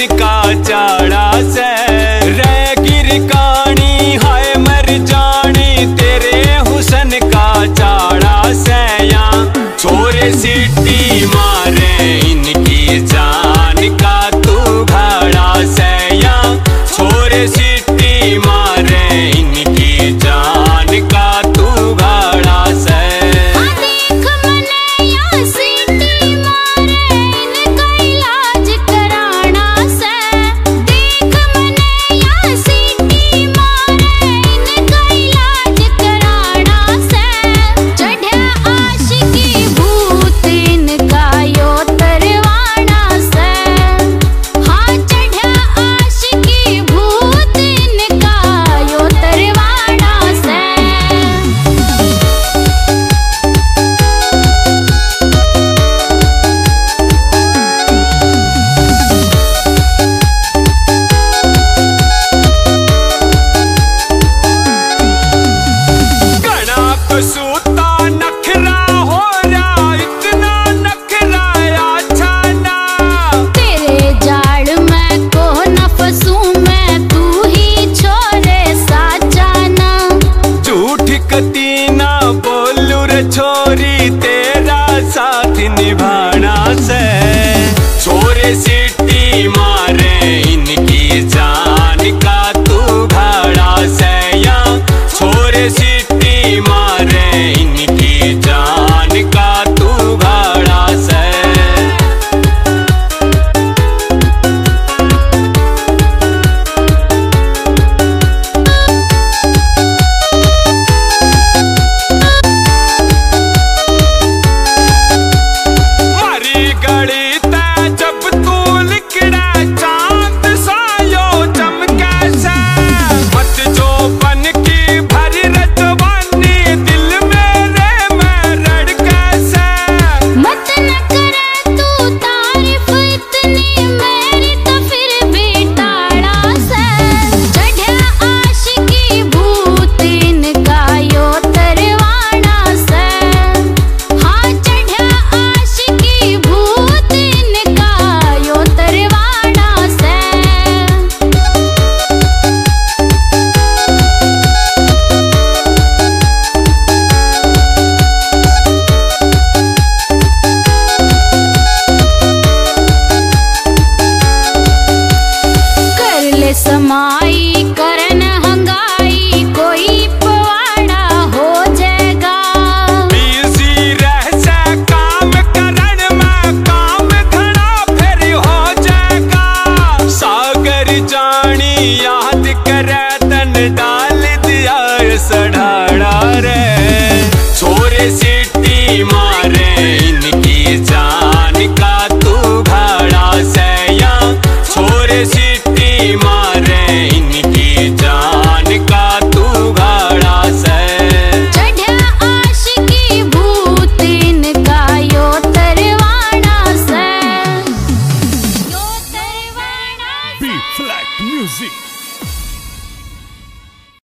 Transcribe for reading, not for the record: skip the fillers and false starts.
का चाड़ा से रे गिर कानी हाय मर जानी तेरे हुसन का चाड़ा से या छोरे सीटी मारे इनकी जान का तू भाड़ा से या छोरे सीटी मारे इनकी जान का तू भाड़ा से। सूता नखरा हो रहा इतना नखरा अच्छा ना तेरे जाड़ में को न फंसूं मैं तू ही छोरे साचा ना झूठ कती ना बोलू रे छोरी तेरा साथ निभाना से छोरे सीटी मारे इनकी जान का तू भाड़ा से या छोरे सीटी मारे इनकी जान का तू भाड़ा से। मारी गली ते जब तू लिखड़ा चांद सायो चमके से मत जो बन की भरी रजवानी दिल मेरे में रड़के से मत न करे तू तारीफ इतनी मेरी तो फिर भी टाड़ा से चढ़ा आशिकी भूत इनका यो तरवाना से हाँ चढ़ा आशिकी भूत इनका यो तरवाना से। कर ले समाई करन हंगाई कोई पवाड़ा हो जाएगा बिजी रह से काम करन में काम घना फिर हो जाएगा सागर जानी याद करे तन डाल दिया सढ़ाड़ा रे छोरे सीटी मार